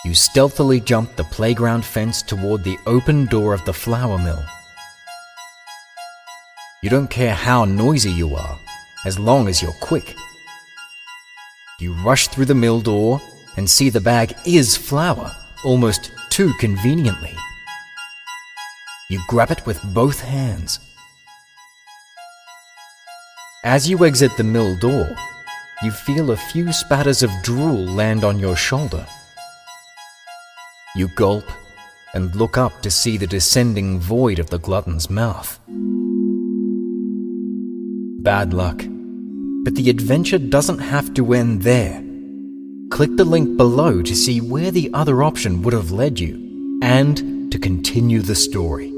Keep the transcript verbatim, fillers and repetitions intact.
You stealthily jump the playground fence toward the open door of the flour mill. You don't care how noisy you are, as long as you're quick. You rush through the mill door and see the bag is flour, almost too conveniently. You grab it with both hands. As you exit the mill door, you feel a few spatters of drool land on your shoulder. You gulp and look up to see the descending void of the glutton's mouth. Bad luck, but the adventure doesn't have to end there. Click the link below to see where the other option would have led you and to continue the story.